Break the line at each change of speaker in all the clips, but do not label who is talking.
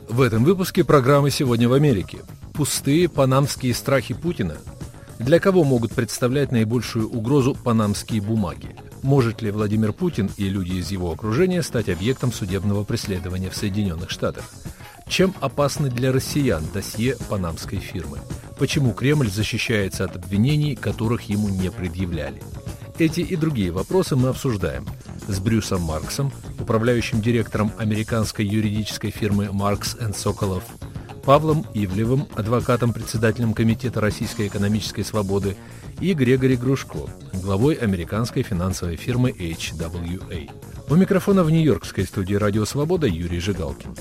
В этом выпуске программы «Сегодня в Америке». Пустые панамские страхи Путина. Для кого могут представлять наибольшую угрозу панамские бумаги? Может ли Владимир Путин и люди из его окружения стать объектом судебного преследования в Соединенных Штатах? Чем опасны для россиян досье панамской фирмы? Почему Кремль защищается от обвинений, которых ему не предъявляли? Эти и другие вопросы мы обсуждаем с Брюсом Марксом, управляющим директором американской юридической фирмы Marks & Sokolow, Павлом Ивлевым, адвокатом, председателем Комитета российской экономической свободы, и Грегори Грушко, главой американской финансовой фирмы HWA. У микрофона в нью-йоркской студии «Радио Свобода» Юрий Жигалкин.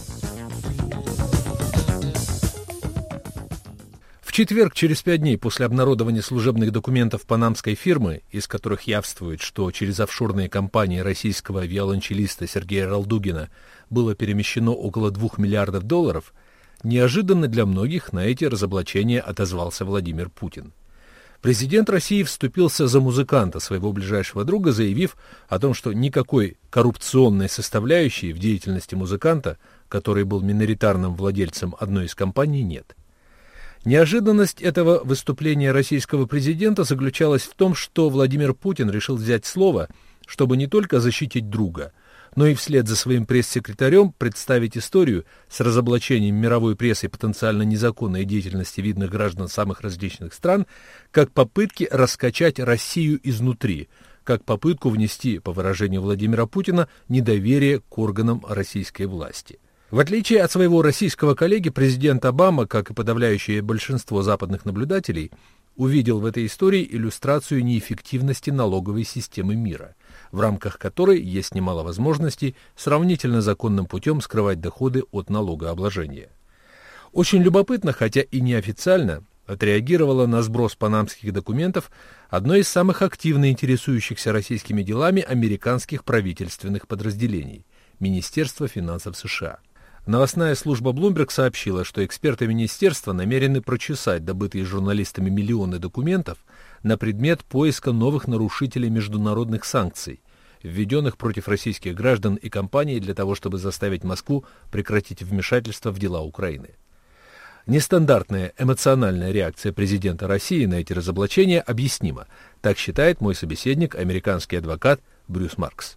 В четверг, через 5 дней после обнародования служебных документов панамской фирмы, из которых явствует, что через офшорные компании российского виолончелиста Сергея Ралдугина было перемещено около $2 миллиардов, неожиданно для многих на эти разоблачения отозвался Владимир Путин. Президент России вступился за музыканта, своего ближайшего друга, заявив о том, что никакой коррупционной составляющей в деятельности музыканта, который был миноритарным владельцем одной из компаний, нет. Неожиданность этого выступления российского президента заключалась в том, что Владимир Путин решил взять слово, чтобы не только защитить друга, но и вслед за своим пресс-секретарем представить историю с разоблачением мировой прессы потенциально незаконной деятельности видных граждан самых различных стран, как попытки раскачать Россию изнутри, как попытку внести, по выражению Владимира Путина, недоверие к органам российской власти. В отличие от своего российского коллеги, президент Обама, как и подавляющее большинство западных наблюдателей, увидел в этой истории иллюстрацию неэффективности налоговой системы мира, в рамках которой есть немало возможностей сравнительно законным путем скрывать доходы от налогообложения. Очень любопытно, хотя и неофициально, отреагировало на сброс панамских документов одно из самых активно интересующихся российскими делами американских правительственных подразделений – Министерство финансов США. Новостная служба Bloomberg сообщила, что эксперты министерства намерены прочесать добытые журналистами миллионы документов на предмет поиска новых нарушителей международных санкций, введенных против российских граждан и компаний для того, чтобы заставить Москву прекратить вмешательство в дела Украины. Нестандартная эмоциональная реакция президента России на эти разоблачения объяснима. Так считает мой собеседник, американский адвокат Брюс Маркс.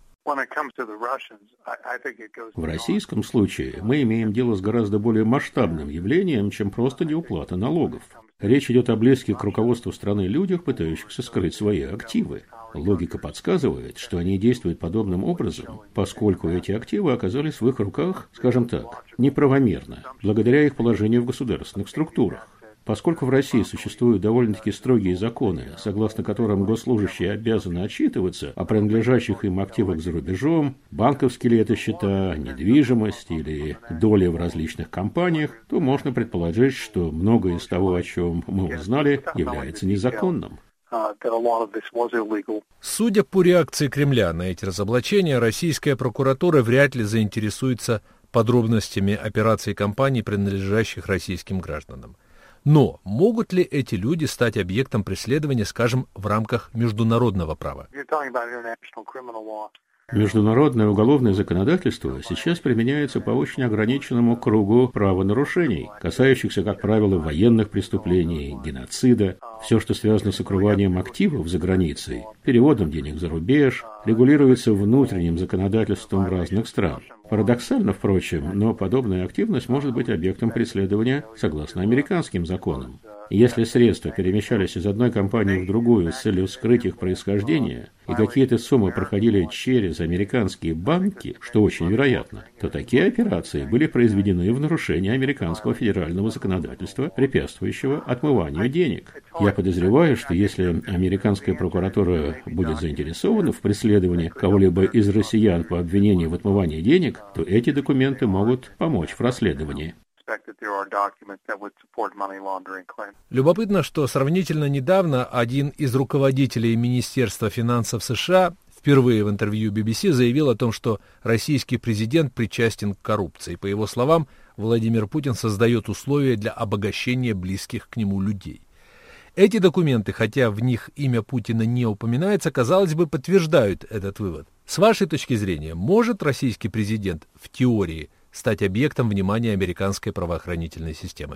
В российском случае мы имеем дело с гораздо более масштабным явлением, чем просто неуплата налогов. Речь идет о близких к руководству страны людях, пытающихся скрыть свои активы. Логика подсказывает, что они действуют подобным образом, поскольку эти активы оказались в их руках, скажем так, неправомерно, благодаря их положению в государственных структурах. Поскольку в России существуют довольно-таки строгие законы, согласно которым госслужащие обязаны отчитываться о принадлежащих им активах за рубежом, банковские ли это счета, недвижимость или доли в различных компаниях, то можно предположить, что многое из того, о чем мы узнали, является незаконным.
Судя по реакции Кремля на эти разоблачения, российская прокуратура вряд ли заинтересуется подробностями операций компаний, принадлежащих российским гражданам. Но могут ли эти люди стать объектом преследования, скажем, в рамках международного права?
Международное уголовное законодательство сейчас применяется по очень ограниченному кругу правонарушений, касающихся, как правило, военных преступлений, геноцида, все, что связано с укрыванием активов за границей, переводом денег за рубеж, регулируется внутренним законодательством разных стран. Парадоксально, впрочем, но подобная активность может быть объектом преследования согласно американским законам. Если средства перемещались из одной компании в другую с целью скрыть их происхождение, и какие-то суммы проходили через американские банки, что очень вероятно, то такие операции были произведены в нарушение американского федерального законодательства, препятствующего отмыванию денег. Я подозреваю, что если американская прокуратура будет заинтересована в преследовании кого-либо из россиян по обвинению в отмывании денег, то эти документы могут помочь в расследовании.
Любопытно, что сравнительно недавно один из руководителей Министерства финансов США впервые в интервью BBC заявил о том, что российский президент причастен к коррупции. По его словам, Владимир Путин создает условия для обогащения близких к нему людей. Эти документы, хотя в них имя Путина не упоминается, казалось бы, подтверждают этот вывод. С вашей точки зрения, может российский президент в теории стать объектом внимания американской правоохранительной системы.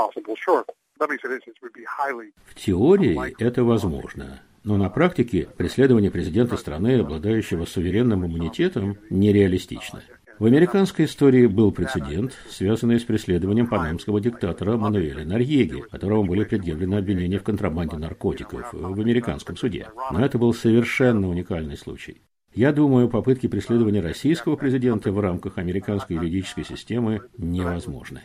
В теории это возможно, но на практике преследование президента страны, обладающего суверенным иммунитетом, нереалистично. В американской истории был прецедент, связанный с преследованием панамского диктатора Мануэля Норьеги, которому были предъявлены обвинения в контрабанде наркотиков в американском суде. Но это был совершенно уникальный случай. Я думаю, попытки преследования российского президента в рамках американской юридической системы невозможны.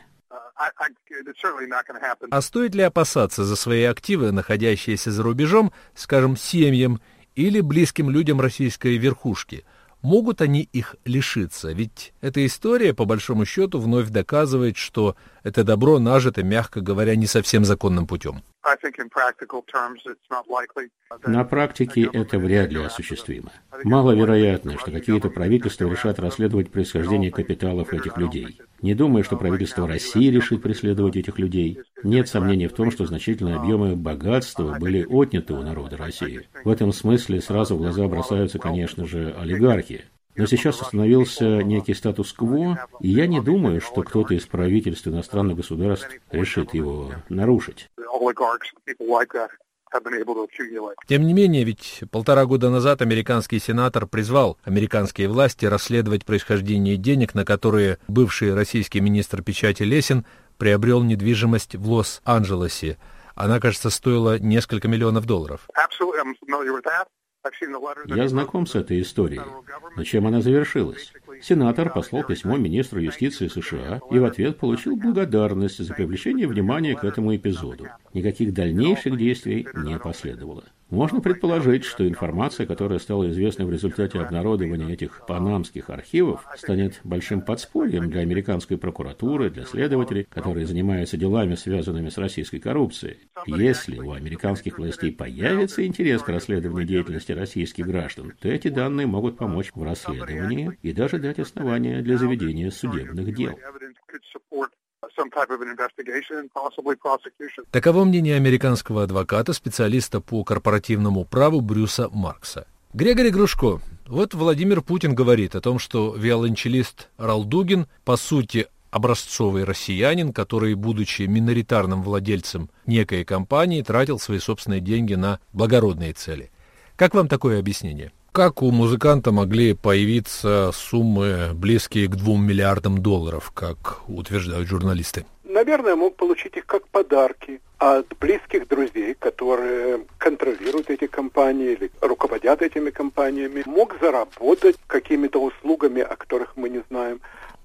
А стоит ли опасаться за свои активы, находящиеся за рубежом, скажем, семьям или близким людям российской верхушки? Могут они их лишиться? Ведь эта история, по большому счету, вновь доказывает, что это добро нажито, мягко говоря, не совсем законным путем.
На практике это вряд ли осуществимо. Маловероятно, что какие-то правительства решат расследовать происхождение капиталов этих людей. Не думаю, что правительство России решит преследовать этих людей. Нет сомнений в том, что значительные объемы богатства были отняты у народа России. В этом смысле сразу в глаза бросаются, конечно же, олигархи. Но сейчас установился некий статус-кво, и я не думаю, что кто-то из правительств иностранных государств решит его нарушить.
Тем не менее, ведь 1,5 года назад американский сенатор призвал американские власти расследовать происхождение денег, на которые бывший российский министр печати Лесин приобрел недвижимость в Лос-Анджелесе. Она, кажется, стоила несколько миллионов долларов.
Я знаком с этой историей. Но чем она завершилась? Сенатор послал письмо министру юстиции США и в ответ получил благодарность за привлечение внимания к этому эпизоду. Никаких дальнейших действий не последовало. Можно предположить, что информация, которая стала известна в результате обнародования этих панамских архивов, станет большим подспорьем для американской прокуратуры, для следователей, которые занимаются делами, связанными с российской коррупцией. Если у американских властей появится интерес к расследованию деятельности российских граждан, то эти данные могут помочь в расследовании и даже дать основания для заведения судебных дел.
Таково мнение американского адвоката, специалиста по корпоративному праву Брюса Маркса. Грегори Грушко, вот Владимир Путин говорит о том, что виолончелист Ралдугин, по сути, образцовый россиянин, который, будучи миноритарным владельцем некой компании, тратил свои собственные деньги на благородные цели. Как вам такое объяснение? Как у музыканта могли появиться суммы, близкие к $2 миллиардам, как утверждают журналисты?
Наверное, мог получить их как подарки от близких друзей, которые контролируют эти компании или руководят этими компаниями. Мог заработать какими-то услугами, о которых мы не знаем.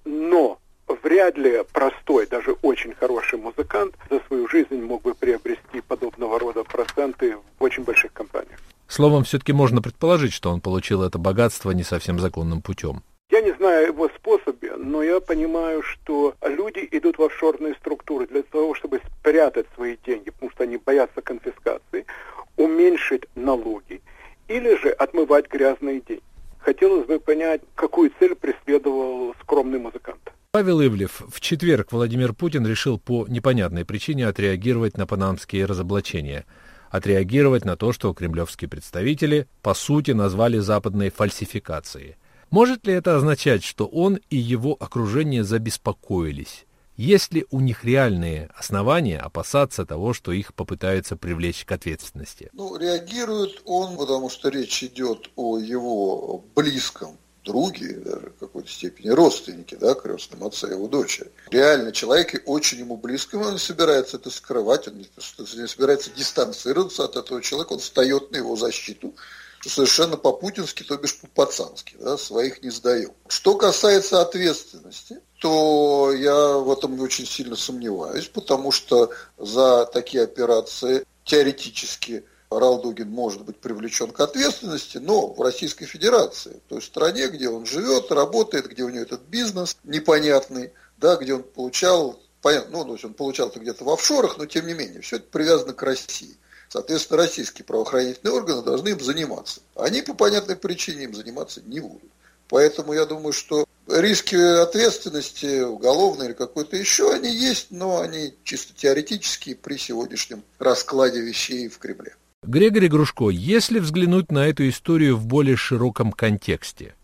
Но вряд ли простой, даже очень хороший музыкант за свою жизнь мог бы приобрести подобного рода проценты в очень больших компаниях.
Словом, все-таки можно предположить, что он получил это богатство не совсем законным путем.
Я не знаю о его способе, но я понимаю, что люди идут в офшорные структуры для того, чтобы спрятать свои деньги, потому что они боятся конфискации, уменьшить налоги или же отмывать грязные деньги. Хотелось бы понять, какую цель преследовал скромный музыкант.
Павел Ивлев. В четверг Владимир Путин решил по непонятной причине отреагировать на панамские разоблачения. Отреагировать на то, что кремлевские представители, по сути, назвали западной фальсификацией. Может ли это означать, что он и его окружение забеспокоились? Есть ли у них реальные основания опасаться того, что их попытаются привлечь к ответственности?
Реагирует он, потому что речь идет о его близком друге, даже в какой-то степени родственнике, крестном отце его дочери. Реально человек и очень ему близким, он не собирается это скрывать, он не собирается дистанцироваться от этого человека, он встает на его защиту, совершенно по-путински, то бишь по-пацански, своих не сдаем. Что касается ответственности, то я в этом очень сильно сомневаюсь, потому что за такие операции теоретически Ралдугин может быть привлечен к ответственности, но в Российской Федерации, той стране, где он живет, работает, где у него этот бизнес непонятный, где он получал, он получал это где-то в офшорах, но тем не менее, все это привязано к России. Соответственно, российские правоохранительные органы должны им заниматься. Они по понятной причине им заниматься не будут. Поэтому я думаю, что риски ответственности, уголовной или какой-то еще, они есть, но они чисто теоретические при сегодняшнем раскладе вещей в Кремле.
Грегори Грушко, если взглянуть на эту историю в более широком контексте,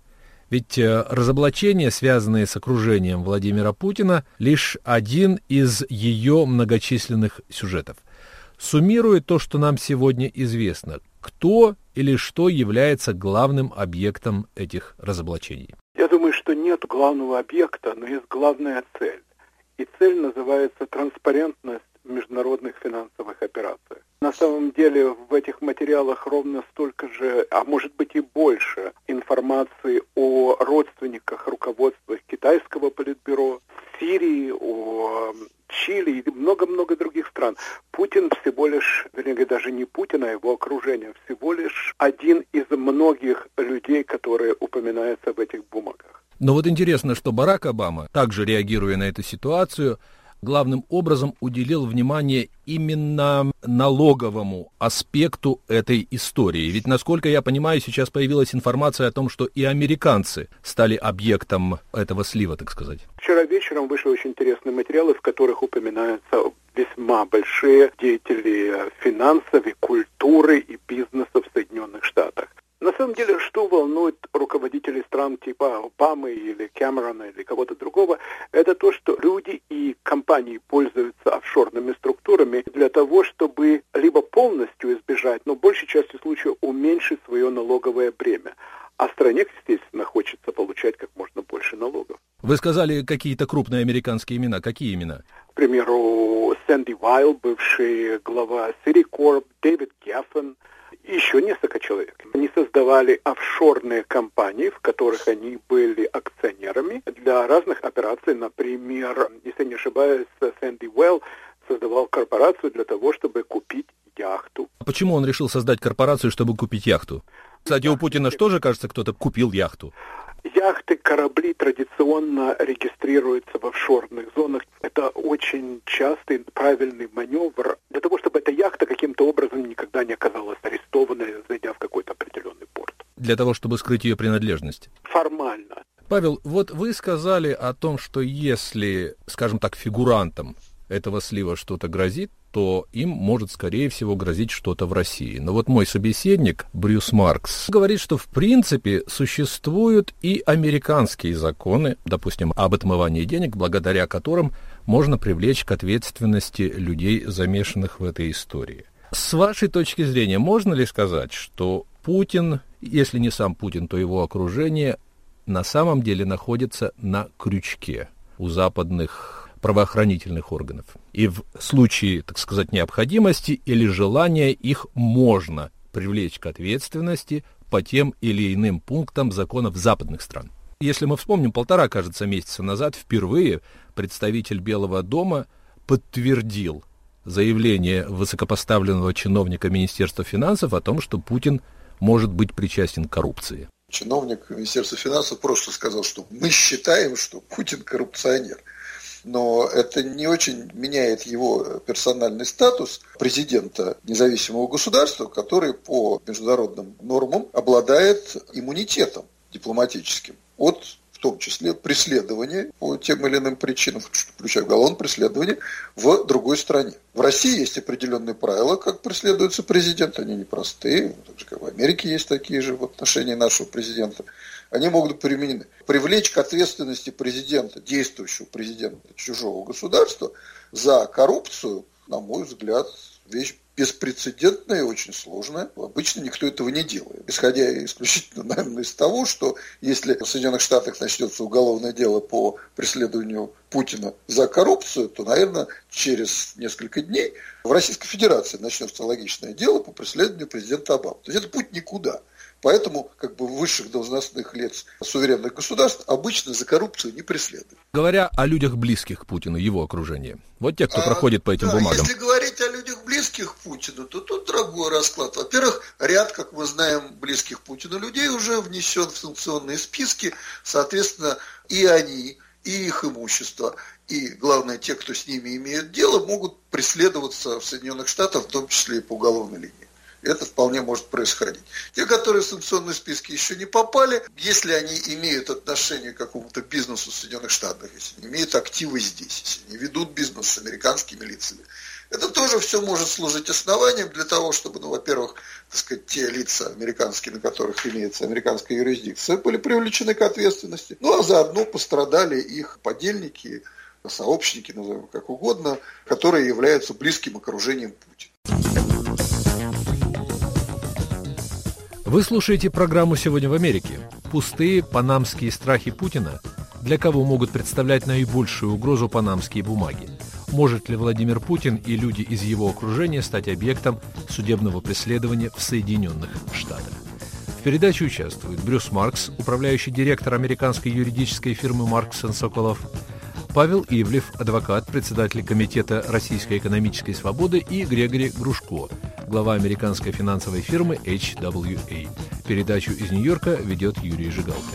Ведь разоблачения, связанные с окружением Владимира Путина, лишь один из ее многочисленных сюжетов. Суммируя то, что нам сегодня известно, кто или что является главным объектом этих разоблачений?
Я думаю, что нет главного объекта, но есть главная цель. И цель называется транспарентность в международных финансовых операциях. На самом деле в этих материалах ровно столько же, а может быть и больше, информации о родственниках, руководствах китайского политбюро, Сирии, о Чили и много-много других стран. Путин всего лишь, вернее, даже не Путин, а его окружение, всего лишь один из многих людей, которые упоминаются в этих бумагах.
Но вот интересно, что Барак Обама, также реагируя на эту ситуацию, главным образом уделил внимание именно налоговому аспекту этой истории. Ведь, насколько я понимаю, сейчас появилась информация о том, что и американцы стали объектом этого слива, так сказать.
Вчера вечером вышли очень интересные материалы, в которых упоминаются весьма большие деятели финансов и культуры и бизнеса в Соединенных Штатах. На самом деле, что волнует руководителей стран типа Обамы или Кэмерона или кого-то другого, это то, что люди и компании пользуются офшорными структурами для того, чтобы либо полностью избежать, но большей частью случаев уменьшить свое налоговое бремя. А стране, естественно, хочется получать как можно больше налогов.
Вы сказали какие-то крупные американские имена. Какие имена?
К примеру, Сэнди Вайл, бывший глава Citicorp, Дэвид Геффен, и еще несколько человек. Они создавали офшорные компании, в которых они были акционерами для разных операций. Например, если не ошибаюсь, Сэнди Вайл создавал корпорацию для того, чтобы купить яхту.
Почему он решил создать корпорацию, чтобы купить яхту? Кстати, у Путина же тоже, кажется, кто-то купил яхту.
Яхты, корабли традиционно регистрируются в офшорных зонах. Это очень частый правильный маневр для того, чтобы эта яхта каким-то образом никогда не оказалась арестованной, зайдя в какой-то определенный порт.
Для того, чтобы скрыть ее принадлежность.
Формально.
Павел, вот вы сказали о том, что если, скажем так, фигурантам этого слива что-то грозит, то им может, скорее всего, грозить что-то в России. Но вот мой собеседник, Брюс Маркс, говорит, что в принципе существуют и американские законы, допустим, об отмывании денег, благодаря которым можно привлечь к ответственности людей, замешанных в этой истории. С вашей точки зрения, можно ли сказать, что Путин, если не сам Путин, то его окружение, на самом деле находится на крючке у западных правоохранительных органов? И в случае, так сказать, необходимости или желания их можно привлечь к ответственности по тем или иным пунктам законов западных стран. Если мы вспомним, 1,5, кажется, месяца назад впервые представитель Белого дома подтвердил заявление высокопоставленного чиновника Министерства финансов о том, что Путин может быть причастен к коррупции.
Чиновник Министерства финансов просто сказал, что мы считаем, что Путин коррупционер. Но это не очень меняет его персональный статус президента независимого государства, который по международным нормам обладает иммунитетом дипломатическим от, в том числе, преследования по тем или иным причинам, включая уголовное преследование, в другой стране. В России есть определенные правила, как преследуется президент, они непростые, так же, как в Америке есть такие же в отношении нашего президента. Они могут быть применены. Привлечь к ответственности президента, действующего президента чужого государства за коррупцию, на мой взгляд, вещь беспрецедентная и очень сложная. Обычно никто этого не делает. Исходя исключительно, наверное, из того, что если в Соединенных Штатах начнется уголовное дело по преследованию Путина за коррупцию, то, наверное, через несколько дней в Российской Федерации начнется логичное дело по преследованию президента Обамы. То есть это путь никуда. Поэтому высших должностных лиц суверенных государств обычно за коррупцию не преследуют.
Говоря о людях, близких к Путину, его окружении, вот те, кто проходит по этим бумагам.
Если говорить о людях, близких к Путину, то тут другой расклад. Во-первых, ряд, как мы знаем, близких Путину людей уже внесен в санкционные списки. Соответственно, и они, и их имущество, и, главное, те, кто с ними имеет дело, могут преследоваться в Соединенных Штатах, в том числе и по уголовной линии. Это вполне может происходить. Те, которые в санкционные списки еще не попали, если они имеют отношение к какому-то бизнесу в Соединенных Штатах, если они имеют активы здесь, если они ведут бизнес с американскими лицами, Это тоже все может служить основанием для того, чтобы, во-первых, так сказать, те лица американские, на которых имеется американская юрисдикция, были привлечены к ответственности. А заодно пострадали их подельники, сообщники, назовем как угодно, которые являются близким окружением Путина.
Вы слушаете программу «Сегодня в Америке». Пустые панамские страхи Путина. Для кого могут представлять наибольшую угрозу панамские бумаги? Может ли Владимир Путин и люди из его окружения стать объектом судебного преследования в Соединенных Штатах? В передаче участвует Брюс Маркс, управляющий директор американской юридической фирмы Маркс & Соколов, Павел Ивлев, адвокат, председатель Комитета Российской экономической свободы, и Грегори Грушко, глава американской финансовой фирмы HWA. Передачу из Нью-Йорка ведет Юрий Жигалкин.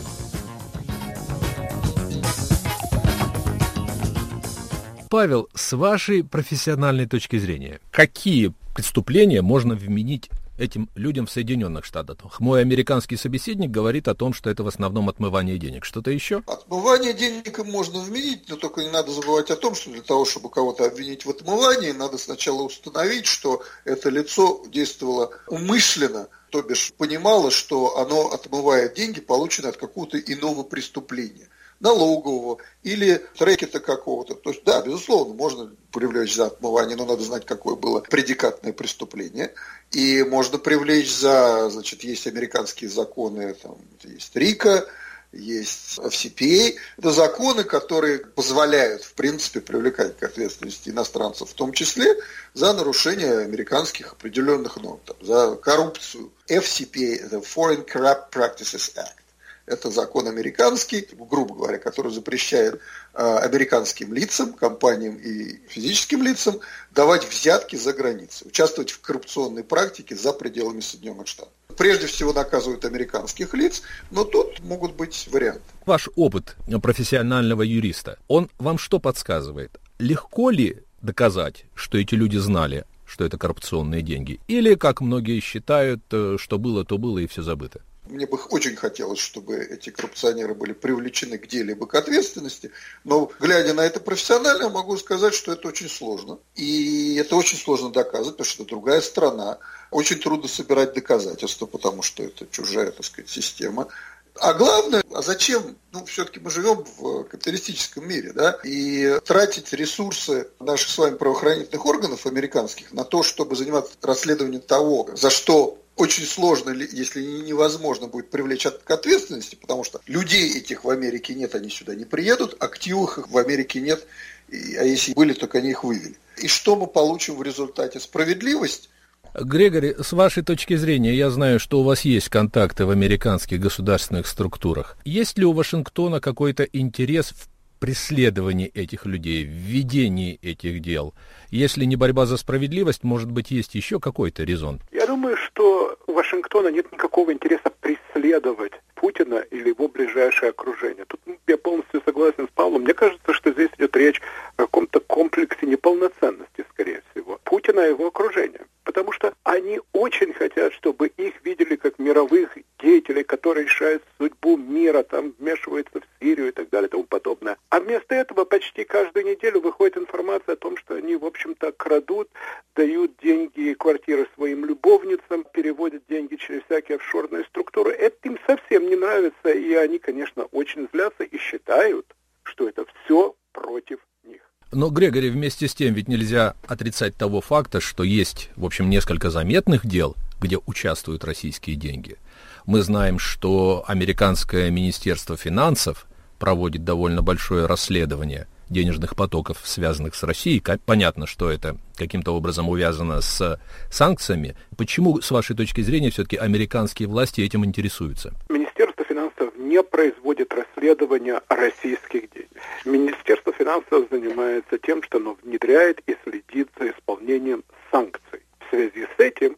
Павел, с вашей профессиональной точки зрения, какие преступления можно вменить этим людям в Соединенных Штатах? Мой американский собеседник говорит о том, что это в основном отмывание денег. Что-то еще?
Отмывание денег им можно вменить, но только не надо забывать о том, что для того, чтобы кого-то обвинить в отмывании, надо сначала установить, что это лицо действовало умышленно, то бишь понимало, что оно отмывает деньги, полученные от какого-то иного преступления. Налогового или рэкета какого-то. То есть, да, безусловно, можно привлечь за отмывание, но надо знать, какое было предикатное преступление. И можно привлечь за, есть американские законы, есть РИКО, есть FCPA. Это законы, которые позволяют, в принципе, привлекать к ответственности иностранцев, в том числе за нарушение американских определенных норм, за коррупцию. FCPA – это Foreign Corrupt Practices Act. Это закон американский, грубо говоря, который запрещает американским лицам, компаниям и физическим лицам давать взятки за границей, участвовать в коррупционной практике за пределами Соединенных Штатов. Прежде всего наказывают американских лиц, но тут могут быть варианты.
Ваш опыт профессионального юриста, он вам что подсказывает? Легко ли доказать, что эти люди знали, что это коррупционные деньги? Или, как многие считают, что было, то было и все забыто?
Мне бы очень хотелось, чтобы эти коррупционеры были привлечены где-либо к ответственности, но, глядя на это профессионально, могу сказать, что это очень сложно. И это очень сложно доказывать, потому что это другая страна. Очень трудно собирать доказательства, потому что это чужая, система. А главное, а зачем? Все-таки мы живем в капиталистическом мире, да, и тратить ресурсы наших с вами правоохранительных органов американских на то, чтобы заниматься расследованием того, за что очень сложно, если невозможно будет привлечь к ответственности, потому что людей этих в Америке нет, они сюда не приедут, активов их в Америке нет, а если были, то они их вывели. И что мы получим в результате? Справедливость?
Грегори, с вашей точки зрения, я знаю, что у вас есть контакты в американских государственных структурах. Есть ли у Вашингтона какой-то интерес в преследовании этих людей, в ведении этих дел? Если не борьба за справедливость, может быть, есть еще какой-то резон?
Я думаю, что у Вашингтона нет никакого интереса преследовать Путина или его ближайшее окружение. Тут я полностью согласен с Павлом. Мне кажется, что здесь идет речь о каком-то комплексе неполноценности, скорее всего, Путина и его окружения. Потому что они очень хотят, чтобы их видели как мировых деятелей, которые решают судьбу мира, вмешиваются в Сирию и так далее и тому подобное. А вместо этого почти каждую неделю выходит информация о том, что они, в общем-то, крадут, дают деньги и квартиры своим любовницам, переводят деньги через всякие офшорные структуры. Это им совсем не нравится, и они, конечно, очень злятся и считают, что это все против них.
Но, Грегори, вместе с тем ведь нельзя отрицать того факта, что есть, в общем, несколько заметных дел, где участвуют российские деньги. Мы знаем, что американское Министерство финансов проводит довольно большое расследование денежных потоков, связанных с Россией. Понятно, что это каким-то образом увязано с санкциями. Почему, с вашей точки зрения, все-таки американские власти этим интересуются?
Министерство финансов не производит расследования российских денег. Министерство финансов занимается тем, что оно внедряет и следит за исполнением санкций. В связи с этим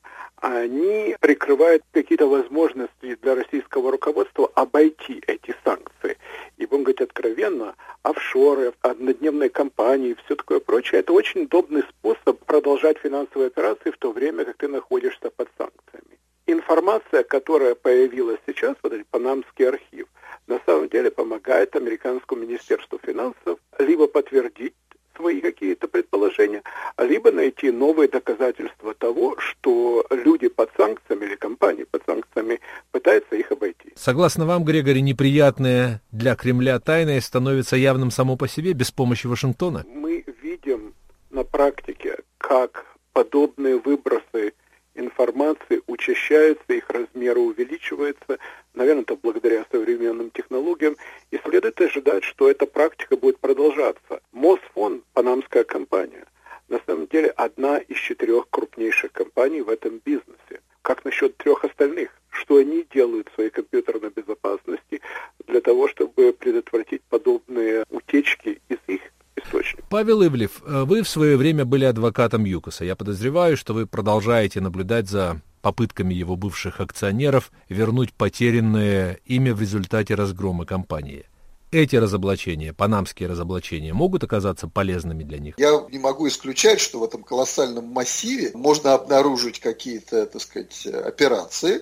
они прикрывают какие-то возможности для российского руководства обойти эти санкции. И будем говорить откровенно, офшоры, однодневные компании и все такое прочее, это очень удобный способ продолжать финансовые операции в то время, как ты находишься под санкциями. Информация, которая появилась сейчас, этот панамский архив, на самом деле помогает американскому Министерству финансов либо подтвердить свои какие-то предположения, либо найти новые доказательства того, что люди под санкциями или компании под санкциями пытаются их обойти.
Согласно вам, Грегори, неприятное для Кремля тайное становится явным само по себе без помощи Вашингтона?
Мы видим на практике, как подобные выбросы информации учащаются, их размеры увеличиваются. Наверное, это благодаря современным технологиям. И следует ожидать, что эта практика будет продолжаться. Мосфон, панамская компания, на самом деле одна из 4 крупнейших компаний в этом бизнесе. Как насчет 3 остальных? Что они делают в своей компьютерной безопасности для того, чтобы предотвратить подобные утечки из их источников?
Павел Ивлев, вы в свое время были адвокатом ЮКОСа. Я подозреваю, что вы продолжаете наблюдать за попытками его бывших акционеров вернуть потерянное имя в результате разгрома компании. Эти разоблачения, панамские разоблачения, могут оказаться полезными для них?
Я не могу исключать, что в этом колоссальном массиве можно обнаружить какие-то, так сказать, операции,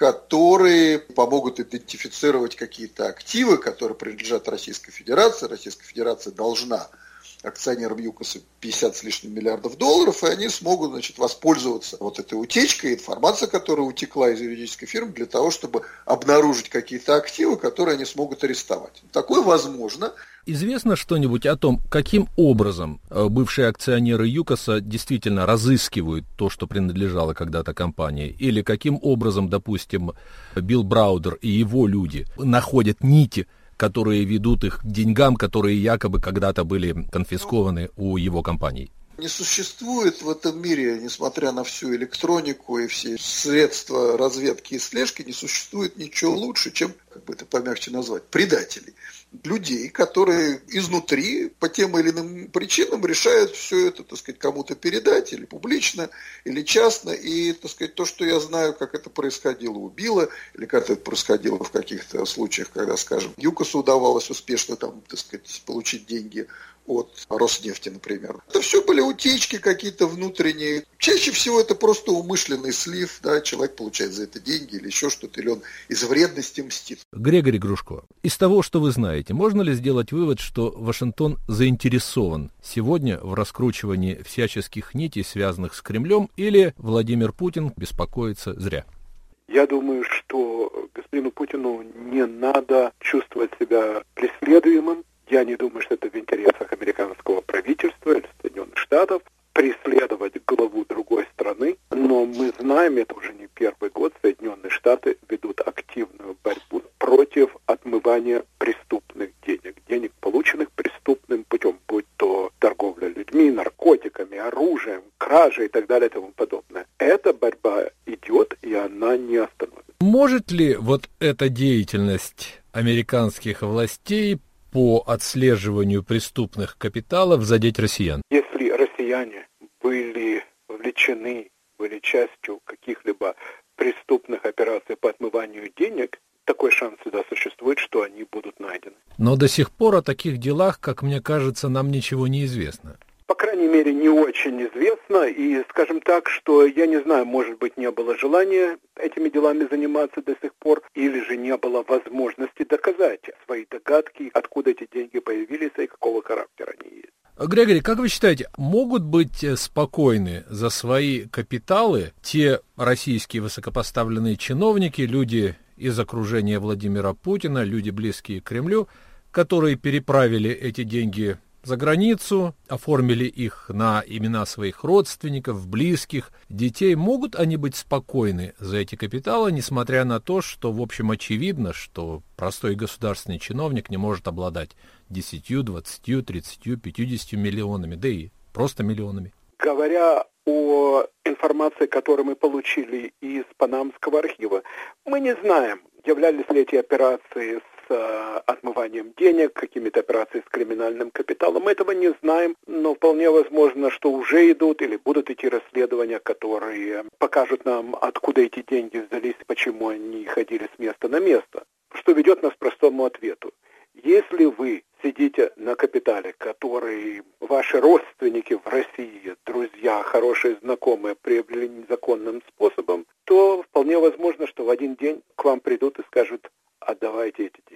которые помогут идентифицировать какие-то активы, которые принадлежат Российской Федерации. Российская Федерация должна акционерам ЮКОСа 50 с лишним миллиардов долларов, и они смогут, значит, воспользоваться вот этой утечкой, информацией, которая утекла из юридической фирмы, для того, чтобы обнаружить какие-то активы, которые они смогут арестовать. Такое возможно.
Известно что-нибудь о том, каким образом бывшие акционеры ЮКОСа действительно разыскивают то, что принадлежало когда-то компании, или каким образом, допустим, Билл Браудер и его люди находят нити, которые ведут их к деньгам, которые якобы когда-то были конфискованы у его компаний?
Не существует в этом мире, несмотря на всю электронику и все средства разведки и слежки, не существует ничего лучше, чем, как бы это помягче назвать, предателей. Людей, которые изнутри по тем или иным причинам решают все это, так сказать, кому-то передать, или публично, или частно. И, так сказать, то, что я знаю, как это происходило у Билла, или как это происходило в каких-то случаях, когда, скажем, ЮКОСу удавалось успешно там, так сказать, получить деньги от Роснефти, например. Это все были утечки какие-то внутренние. Чаще всего это просто умышленный слив, да, человек получает за это деньги или еще что-то, или он из вредности мстит.
Грегори Грушко, из того, что вы знаете, можно ли сделать вывод, что Вашингтон заинтересован сегодня в раскручивании всяческих нитей, связанных с Кремлем, или Владимир Путин беспокоится зря?
Я думаю, что господину Путину не надо чувствовать себя преследуемым. Я не думаю, что это в интересах американского правительства или Соединенных Штатов преследовать главу другой страны. Но мы знаем, это уже не первый год, Соединенные Штаты ведут активную борьбу против отмывания преступных денег. Денег, полученных преступным путем, будь то торговля людьми, наркотиками, оружием, кражей и так далее и тому подобное. Эта борьба идет, и она не остановится.
Может ли вот эта деятельность американских властей по отслеживанию преступных капиталов задеть россиян?
Если россияне были вовлечены, были частью каких-либо преступных операций по отмыванию денег, такой шанс всегда существует, что они будут найдены.
Но до сих пор о таких делах, как мне кажется, нам ничего не известно.
По крайней мере, не очень известно, и, скажем так, что, я не знаю, может быть, не было желания этими делами заниматься до сих пор, или же не было возможности доказать свои догадки, откуда эти деньги появились и какого характера они есть.
Грегори, как вы считаете, могут быть спокойны за свои капиталы те российские высокопоставленные чиновники, люди из окружения Владимира Путина, люди, близкие к Кремлю, которые переправили эти деньги за границу, оформили их на имена своих родственников, близких, детей? Могут они быть спокойны за эти капиталы, несмотря на то, что, в общем, очевидно, что простой государственный чиновник не может обладать 10, 20, 30, 50 миллионами, да и просто миллионами?
Говоря о информации, которую мы получили из Панамского архива, мы не знаем, являлись ли эти операции с отмыванием денег, какими-то операциями с криминальным капиталом. Мы этого не знаем, но вполне возможно, что уже идут или будут идти расследования, которые покажут нам, откуда эти деньги взялись, почему они ходили с места на место. Что ведет нас к простому ответу. Если вы сидите на капитале, который ваши родственники в России, друзья, хорошие знакомые приобрели незаконным способом, то вполне возможно, что в один день к вам придут и скажут: отдавайте эти деньги.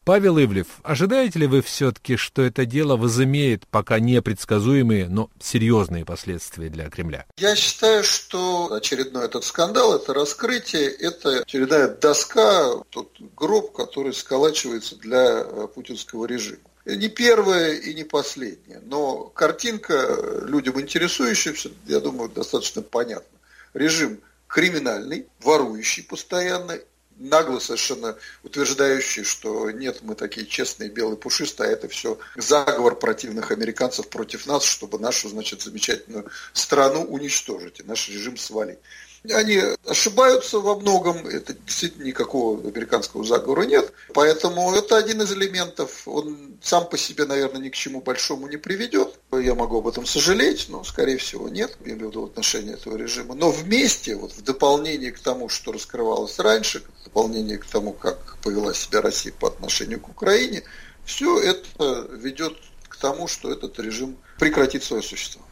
Павел Ивлев, ожидаете ли вы все-таки, что это дело возымеет пока непредсказуемые, но серьезные последствия для Кремля?
Я считаю, что очередной этот скандал, это раскрытие, это очередная доска, тот гроб, который сколачивается для путинского режима. Не первое и не последнее, но картинка людям интересующимся, я думаю, достаточно понятна. Режим криминальный, ворующий постоянно, нагло совершенно утверждающий, что нет, мы такие честные, белые, пушистые, а это все заговор противных американцев против нас, чтобы нашу, значит, замечательную страну уничтожить и наш режим свалить. Они ошибаются во многом, это действительно никакого американского заговора нет, поэтому это один из элементов, он сам по себе, наверное, ни к чему большому не приведет, я могу об этом сожалеть, но, скорее всего, нет, я имею в виду в отношении этого режима, но вместе, вот в дополнение к тому, что раскрывалось раньше, в дополнение к тому, как повела себя Россия по отношению к Украине, все это ведет к тому, что этот режим прекратит свое существование.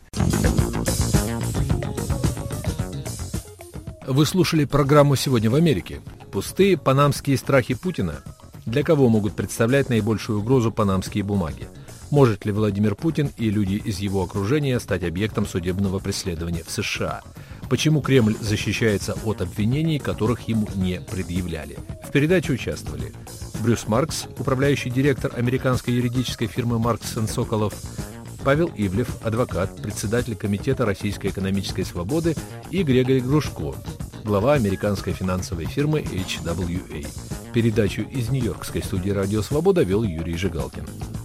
Вы слушали программу «Сегодня в Америке». Пустые панамские страхи Путина. Для кого могут представлять наибольшую угрозу панамские бумаги? Может ли Владимир Путин и люди из его окружения стать объектом судебного преследования в США? Почему Кремль защищается от обвинений, которых ему не предъявляли? В передаче участвовали Брюс Маркс, управляющий директор американской юридической фирмы Маркс & Соколов, Павел Ивлев, адвокат, председатель Комитета Российской экономической свободы, и Григорий Грушко, глава американской финансовой фирмы HWA. Передачу из Нью-Йоркской студии «Радио Свобода» вел Юрий Жигалкин.